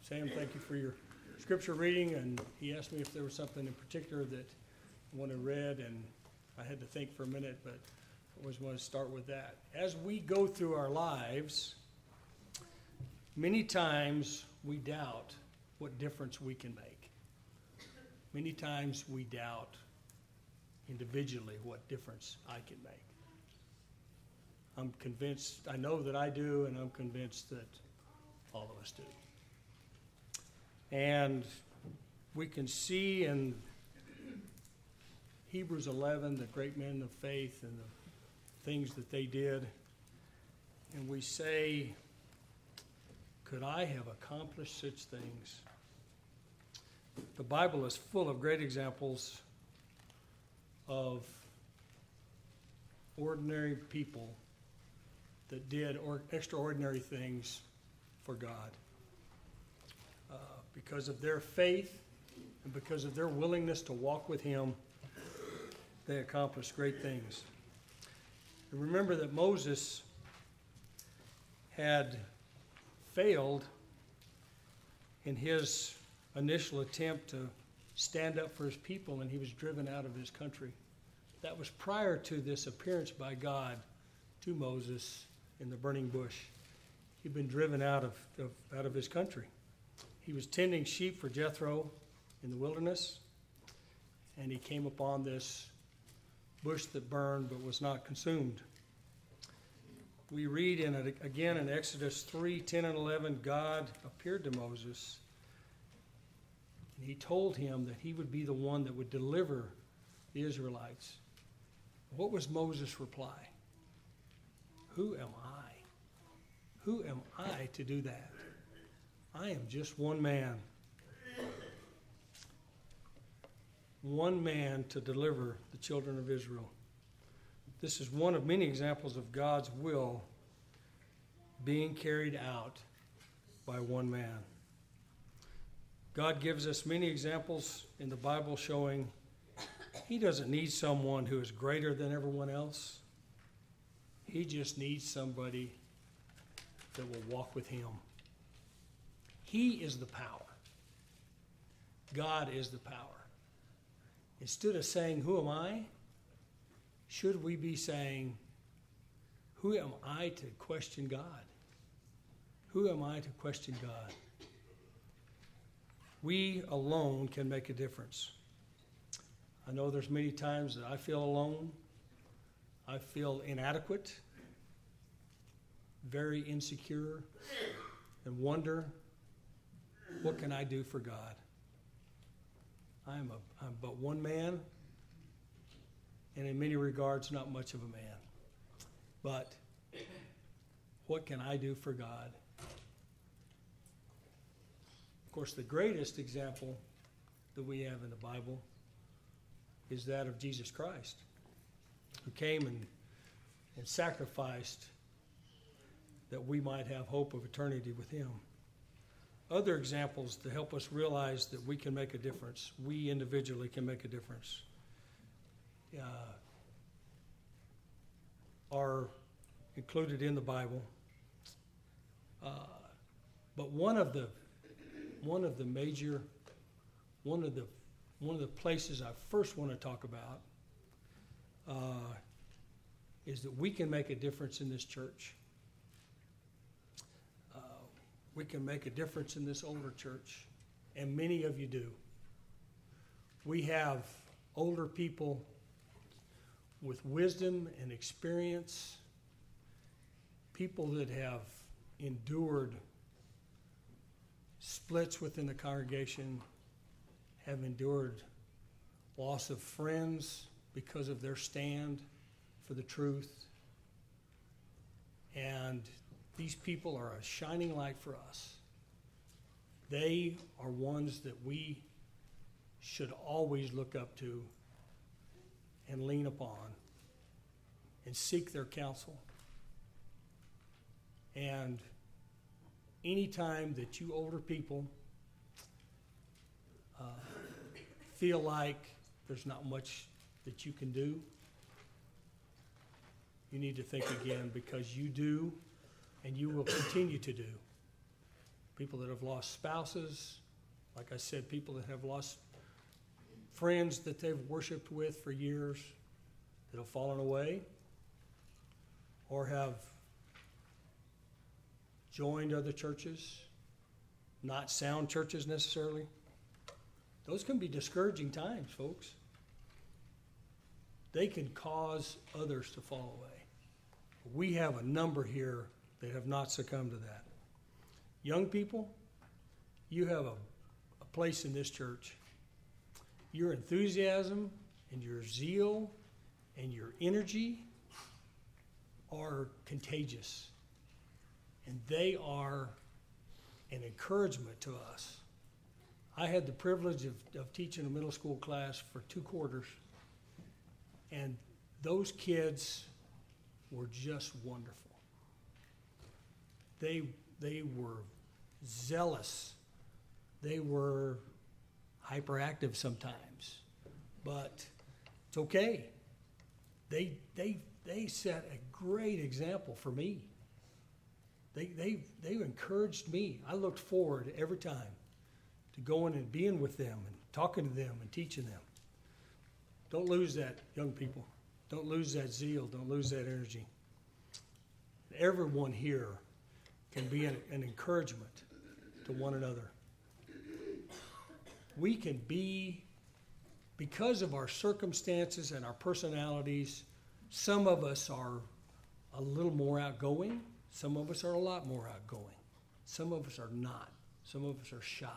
Sam, thank you for your scripture reading, and he asked me if there was something in particular that I wanted read, and I had to think for a minute, but I always want to start with that. As we go through our lives, many times we doubt what difference we can make. Many times we doubt individually what difference I can make. I'm convinced, I know that I do, and I'm convinced that all of us do. And we can see in Hebrews 11 the great men of faith and the things that they did. And we say, could I have accomplished such things? The Bible is full of great examples of ordinary people that did extraordinary things for God. Because of their faith and because of their willingness to walk with Him, they accomplished great things. And remember that Moses had failed in his initial attempt to stand up for his people, and he was driven out of his country. That was prior to this appearance by God to Moses in the burning bush. He'd been driven out of his country. He was tending sheep for Jethro in the wilderness, and he came upon this bush that burned but was not consumed. We read again in Exodus 3:10 and 11, God appeared to Moses, and he told him that he would be the one that would deliver the Israelites. What was Moses' reply? Who am I? Who am I to do that? I am just one man. One man to deliver the children of Israel. This is one of many examples of God's will being carried out by one man. God gives us many examples in the Bible showing He doesn't need someone who is greater than everyone else. He just needs somebody that will walk with Him. He is the power. God is the power. Instead of saying, who am I? Should we be saying, who am I to question God? Who am I to question God? We alone can make a difference. I know there's many times that I feel alone. I feel inadequate, very insecure, and wonder, what can I do for God? I'm but one man, and in many regards, not much of a man. But what can I do for God? Of course, the greatest example that we have in the Bible is that of Jesus Christ, who came and sacrificed that we might have hope of eternity with Him. Other examples to help us realize that we can make a difference. We individually can make a difference. Are included in the Bible. But one of the places I first want to talk about is that we can make a difference in this church. We can make a difference in this older church, and many of you do. We have older people with wisdom and experience, people that have endured splits within the congregation, have endured loss of friends because of their stand for the truth. And these people are a shining light for us. They are ones that we should always look up to and lean upon and seek their counsel. And anytime that you older people feel like there's not much that you can do, you need to think again, because you do, and you will continue to do. people that have lost spouses, like I said, people that have lost friends that they've worshiped with for years that have fallen away or have joined other churches, not sound churches necessarily. Those can be discouraging times, folks. They can cause others to fall away. We have a number here that have not succumbed to that. Young people, you have a place in this church. Your enthusiasm and your zeal and your energy are contagious. And they are an encouragement to us. I had the privilege of teaching a middle school class for 2 quarters. And those kids were just wonderful. They were zealous. They were hyperactive sometimes, but it's okay. They set a great example for me. They encouraged me. I looked forward every time to going and being with them and talking to them and teaching them. Don't lose that, young people. Don't lose that zeal. Don't lose that energy. Everyone here can be an encouragement to one another. We can be, because of our circumstances and our personalities, some of us are a little more outgoing. Some of us are a lot more outgoing. Some of us are not. Some of us are shy.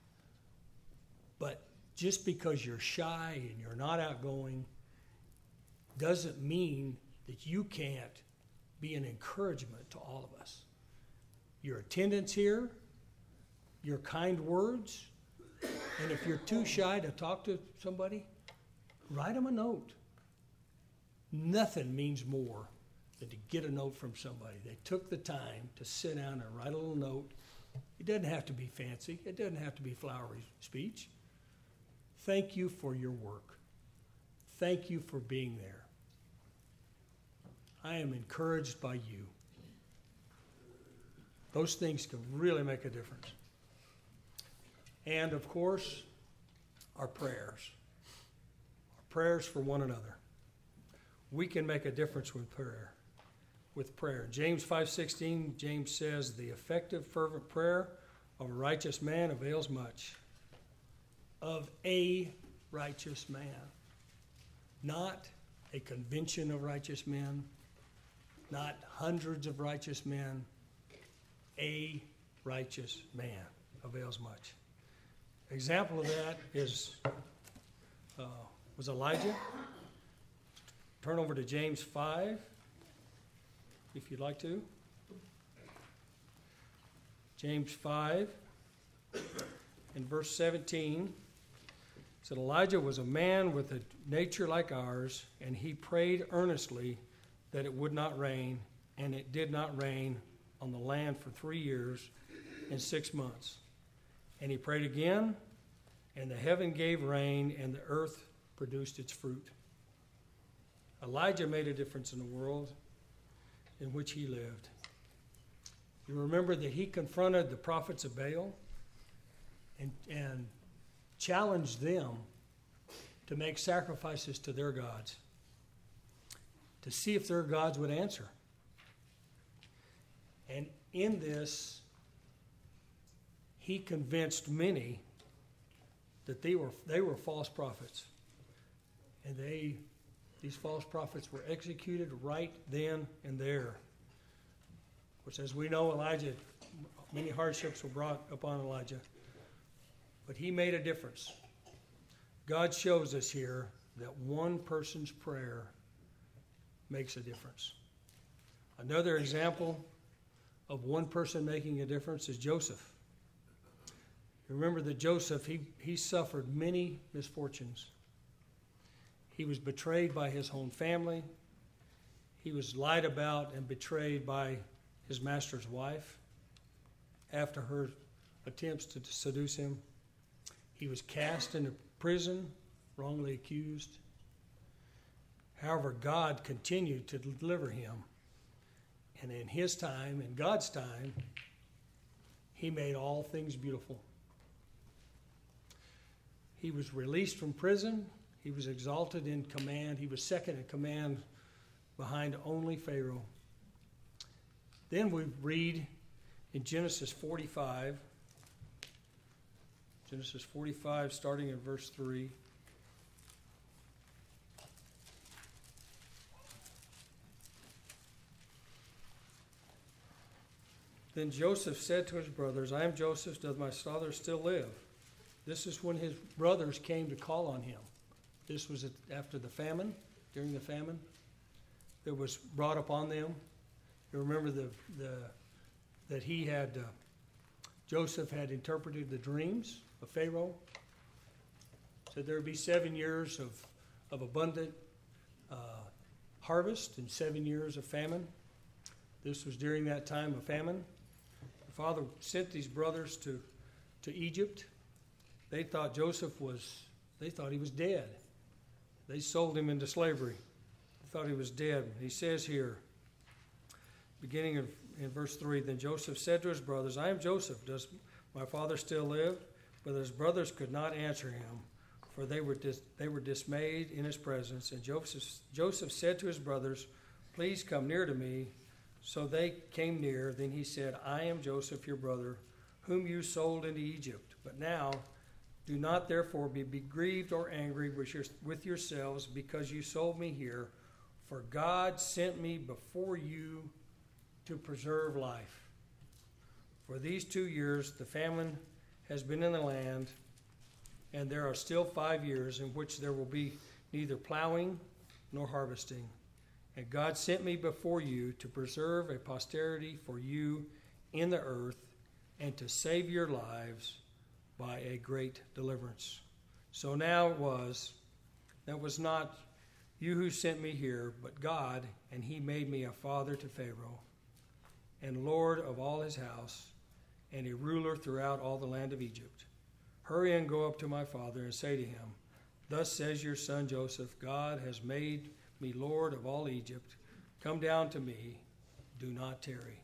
But just because you're shy and you're not outgoing doesn't mean that you can't be an encouragement to all of us. Your attendance here, your kind words, and if you're too shy to talk to somebody, write them a note. Nothing means more than to get a note from somebody. They took the time to sit down and write a little note. It doesn't have to be fancy. It doesn't have to be flowery speech. Thank you for your work. Thank you for being there. I am encouraged by you. Those things can really make a difference. And, of course, our prayers. Our prayers for one another. We can make a difference with prayer. James 5:16, James says, the effective, fervent prayer of a righteous man avails much. Of a righteous man. Not a convention of righteous men. Not hundreds of righteous men. A righteous man avails much. Example of that was Elijah. Turn over to James 5, if you'd like to. James 5, in verse 17, said Elijah was a man with a nature like ours, and he prayed earnestly that it would not rain, and it did not rain on the land for 3 years and 6 months. And he prayed again, and the heaven gave rain, and the earth produced its fruit. Elijah made a difference in the world in which he lived. You remember that he confronted the prophets of Baal and challenged them to make sacrifices to their gods, to see if their gods would answer. And in this, he convinced many that they were false prophets. And these false prophets were executed right then and there. Which, as we know, Elijah, many hardships were brought upon Elijah. But he made a difference. God shows us here that one person's prayer makes a difference. Another example of one person making a difference is Joseph. Remember that Joseph, he suffered many misfortunes. He was betrayed by his own family. He was lied about and betrayed by his master's wife after her attempts to seduce him. He was cast into prison, wrongly accused. However, God continued to deliver him. And in his time, in God's time, He made all things beautiful. He was released from prison. He was exalted in command. He was second in command behind only Pharaoh. Then we read in Genesis 45, starting in verse 3. Then Joseph said to his brothers, I am Joseph, does my father still live? This is when his brothers came to call on him. This was after the famine, during the famine that was brought upon them. You remember that he had, Joseph had interpreted the dreams of Pharaoh. Said there would be 7 years of abundant harvest and 7 years of famine. This was during that time of famine. The father sent these brothers to Egypt. They thought he was dead. They sold him into slavery. They thought he was dead. He says here, beginning in verse 3, Then Joseph said to his brothers, I am Joseph, does my father still live? But his brothers could not answer him, for they were dismayed in his presence. And Joseph said to his brothers, Please come near to me. So they came near. Then he said, I am Joseph, your brother, whom you sold into Egypt. But now do not therefore be grieved or angry with yourselves because you sold me here. For God sent me before you to preserve life. For these 2 years the famine has been in the land, and there are still 5 years in which there will be neither plowing nor harvesting. And God sent me before you to preserve a posterity for you in the earth and to save your lives by a great deliverance. So now that was not you who sent me here, but God, and he made me a father to Pharaoh, and Lord of all his house, and a ruler throughout all the land of Egypt. Hurry and go up to my father and say to him, Thus says your son Joseph, God has made me Lord of all Egypt. Come down to me, do not tarry.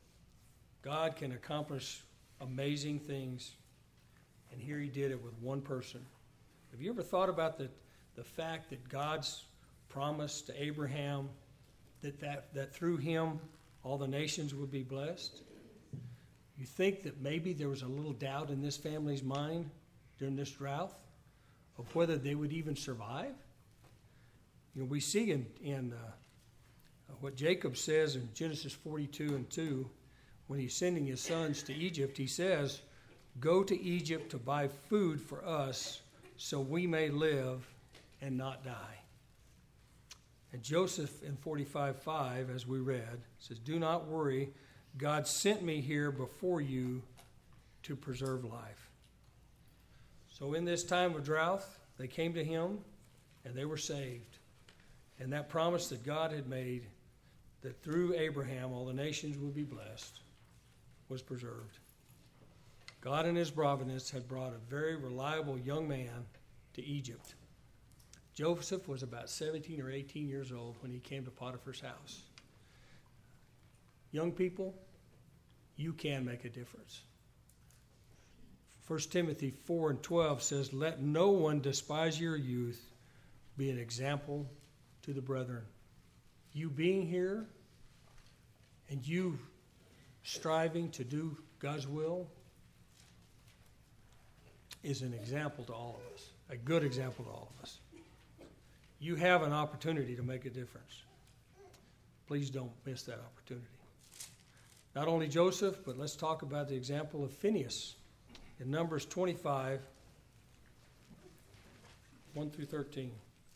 God can accomplish amazing things, and here he did it with one person. Have you ever thought about the fact that God's promise to Abraham that through him all the nations would be blessed? You think that maybe there was a little doubt in this family's mind during this drought of whether they would even survive? You know, we see in what Jacob says in Genesis 42:2, when he's sending his sons to Egypt, he says, Go to Egypt to buy food for us so we may live and not die. And Joseph in 45:5, as we read, says, Do not worry, God sent me here before you to preserve life. So in this time of drought, they came to him and they were saved. And that promise that God had made, that through Abraham all the nations would be blessed, was preserved. God in his providence had brought a very reliable young man to Egypt. Joseph was about 17 or 18 years old when he came to Potiphar's house. Young people, you can make a difference. 1 Timothy 4:12 says, Let no one despise your youth, be an example to the brethren. You being here and you striving to do God's will is an example to all of us, a good example to all of us. You have an opportunity to make a difference. Please don't miss that opportunity. Not only Joseph, but let's talk about the example of Phinehas in Numbers 25, 1-13.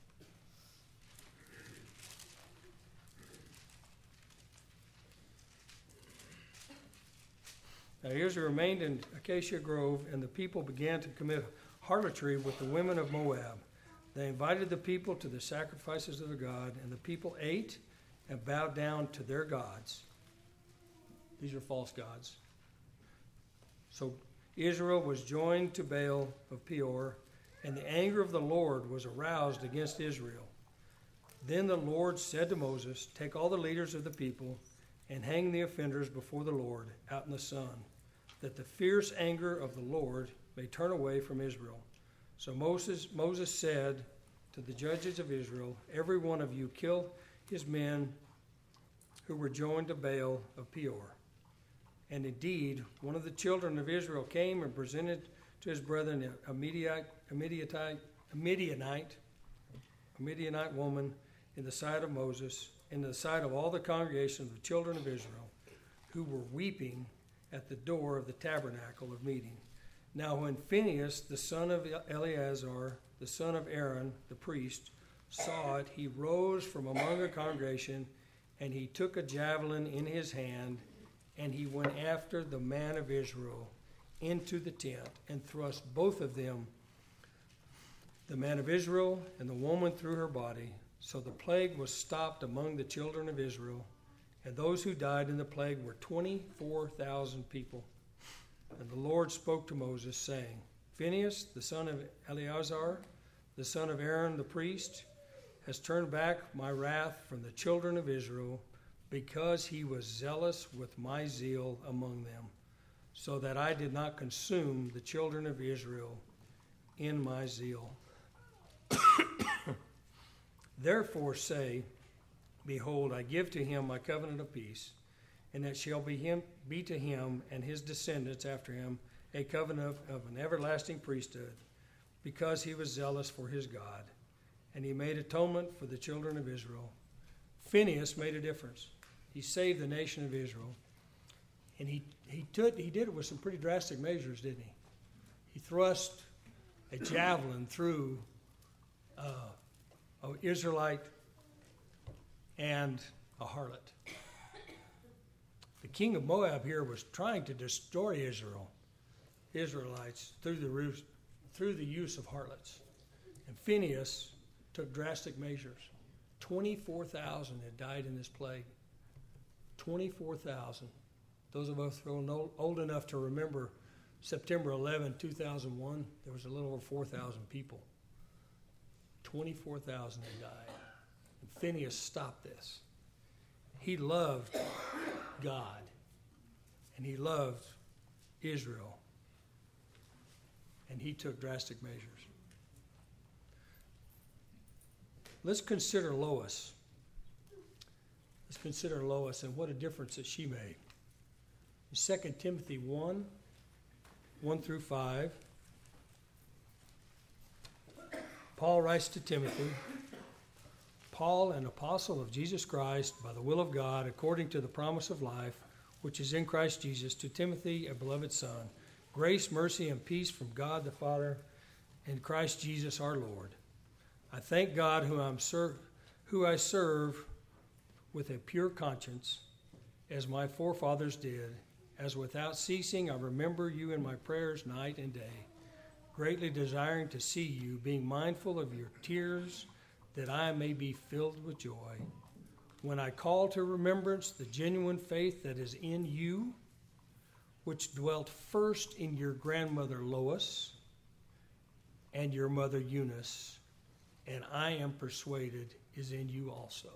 Now Israel remained in Acacia Grove, and the people began to commit harlotry with the women of Moab. They invited the people to the sacrifices of their God, and the people ate and bowed down to their gods. These are false gods. So Israel was joined to Baal of Peor, and the anger of the Lord was aroused against Israel. Then the Lord said to Moses, Take all the leaders of the people and hang the offenders before the Lord out in the sun. that the fierce anger of the Lord may turn away from Israel. So Moses said to the judges of Israel, every one of you kill his men who were joined to Baal of Peor. And indeed, one of the children of Israel came and presented to his brethren a Midianite woman in the sight of Moses, in the sight of all the congregation of the children of Israel, who were weeping at the door of the tabernacle of meeting. Now when Phinehas, the son of Eleazar, the son of Aaron, the priest, saw it, he rose from among the congregation, and he took a javelin in his hand, and he went after the man of Israel into the tent, and thrust both of them, the man of Israel and the woman, through her body. So the plague was stopped among the children of Israel, and those who died in the plague were 24,000 people. And the Lord spoke to Moses, saying, Phinehas, the son of Eleazar, the son of Aaron the priest, has turned back my wrath from the children of Israel, because he was zealous with my zeal among them, so that I did not consume the children of Israel in my zeal. Therefore say, behold, I give to him my covenant of peace, and it shall be to him and his descendants after him a covenant of an everlasting priesthood, because he was zealous for his God, and he made atonement for the children of Israel. Phinehas made a difference. He saved the nation of Israel, and he did it with some pretty drastic measures, didn't he? He thrust a javelin through an Israelite and a harlot. The king of Moab here was trying to destroy Israelites through the use of harlots. And Phinehas took drastic measures. 24,000 had died in this plague. 24,000. Those of us who are old enough to remember September 11, 2001, there was a little over 4,000 people. 24,000 had died. And Phinehas stopped this. He loved God, and he loved Israel, and he took drastic measures. Let's consider Lois. Let's consider Lois and what a difference that she made. In 2 Timothy 1 through 5, Paul writes to Timothy, Paul, an apostle of Jesus Christ, by the will of God, according to the promise of life, which is in Christ Jesus, to Timothy, a beloved son, grace, mercy, and peace from God the Father and Christ Jesus our Lord. I thank God who I serve with a pure conscience, as my forefathers did, as without ceasing I remember you in my prayers night and day, greatly desiring to see you, being mindful of your tears, that I may be filled with joy. When I call to remembrance the genuine faith that is in you, which dwelt first in your grandmother Lois and your mother Eunice, and I am persuaded is in you also.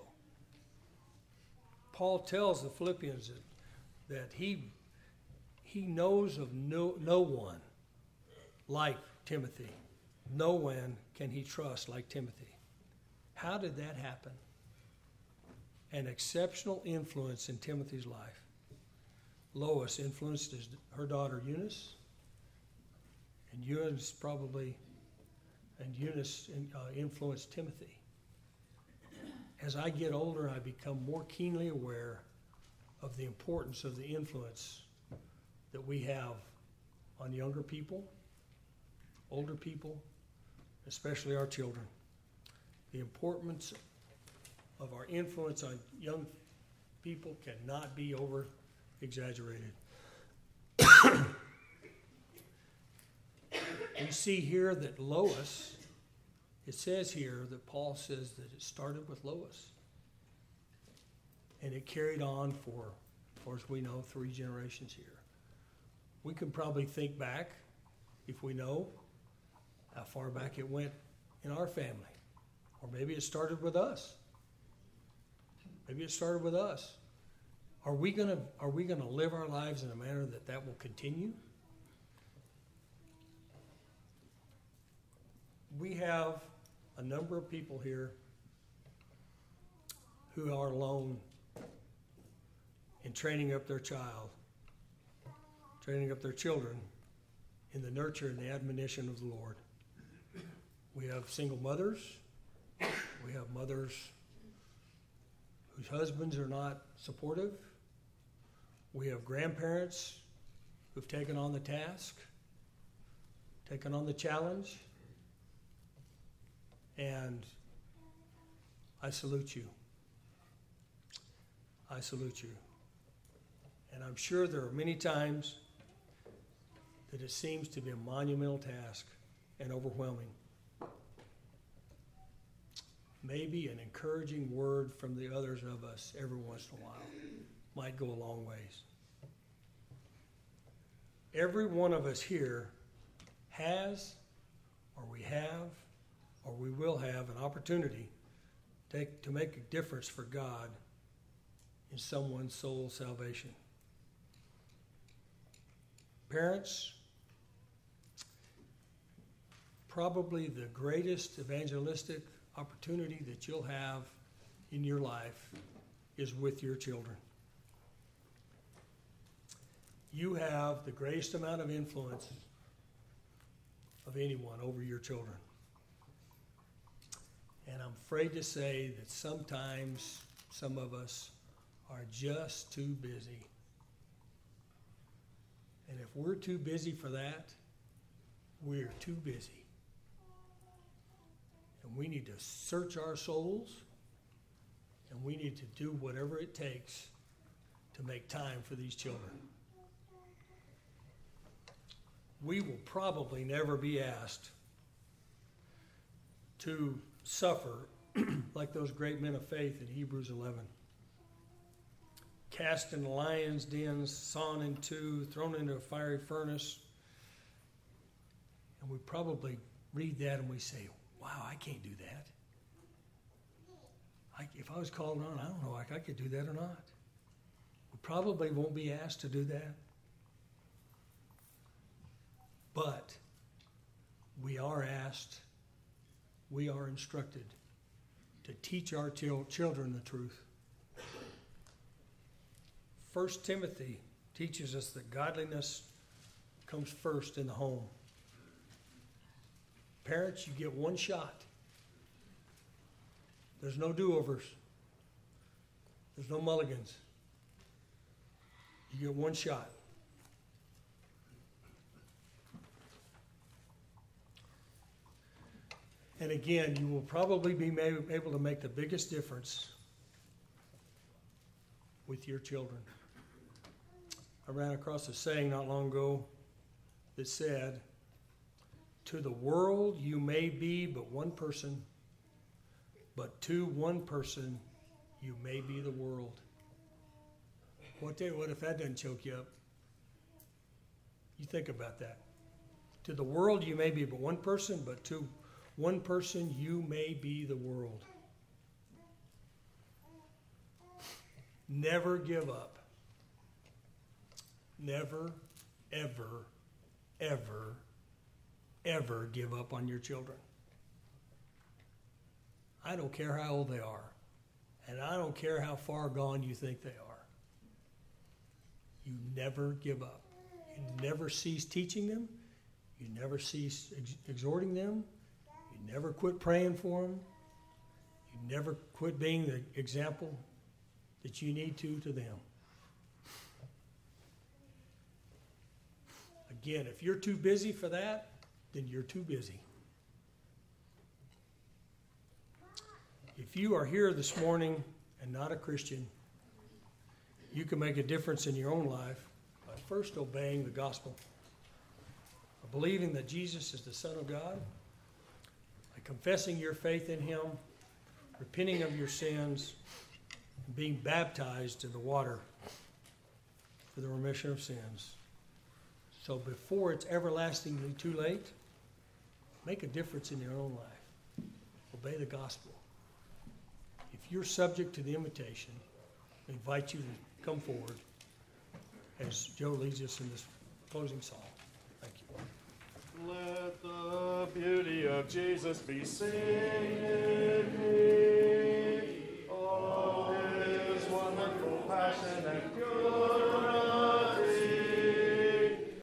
Paul tells the Philippians that he knows of no one like Timothy. No one can he trust like Timothy. How did that happen? An exceptional influence in Timothy's life. Lois influenced her daughter Eunice, and Eunice influenced Timothy. As I get older, I become more keenly aware of the importance of the influence that we have on younger people, older people, especially our children. The importance of our influence on young people cannot be over-exaggerated. We see here that Lois, it says here that Paul says that it started with Lois. And it carried on for, as far as we know, 3 generations here. We can probably think back, if we know, how far back it went in our family. Or maybe it started with us. Maybe it started with us. Are we gonna live our lives in a manner that will continue? We have a number of people here who are alone in training up their child, training up their children in the nurture and the admonition of the Lord. We have single mothers. We have mothers whose husbands are not supportive. We have grandparents who've taken on the task, taken on the challenge, and I salute you. I salute you. And I'm sure there are many times that it seems to be a monumental task and overwhelming. Maybe an encouraging word from the others of us every once in a while might go a long ways. Every one of us here has, or we have, or we will have an opportunity to make a difference for God in someone's soul's salvation. Parents, probably the greatest evangelistic opportunity that you'll have in your life is with your children. You have the greatest amount of influence of anyone over your children. And I'm afraid to say that sometimes some of us are just too busy. And if we're too busy for that, we're too busy. And we need to search our souls, and we need to do whatever it takes to make time for these children. We will probably never be asked to suffer like those great men of faith in Hebrews 11. Cast in the lion's dens, sawn in two, thrown into a fiery furnace. And we probably read that and we say, wow, I can't do that. If I was called on, I don't know if I could do that or not. We probably won't be asked to do that. But we are asked, we are instructed to teach our children the truth. 1 Timothy teaches us that godliness comes first in the home. Parents, you get one shot. There's no do-overs. There's no mulligans. You get one shot. And again, you will probably be able to make the biggest difference with your children. I ran across a saying not long ago that said, to the world you may be but one person, but to one person you may be the world. What if that doesn't choke you up? You think about that. To the world you may be but one person, but to one person you may be the world. Never give up. Never, ever, ever, ever give up on your children. I don't care how old they are, and I don't care how far gone you think they are. You never give up. You never cease teaching them. You never cease exhorting them. You never quit praying for them. You never quit being the example that you need to them. Again, if you're too busy for that, then you're too busy. If you are here this morning and not a Christian, you can make a difference in your own life by first obeying the gospel, by believing that Jesus is the Son of God, by confessing your faith in Him, repenting of your sins, and being baptized in the water for the remission of sins. So before it's everlastingly too late, make a difference in your own life. Obey the gospel. If you're subject to the invitation, I invite you come forward as Joe leads us in this closing song. Thank you. Let the beauty of Jesus be seen in me.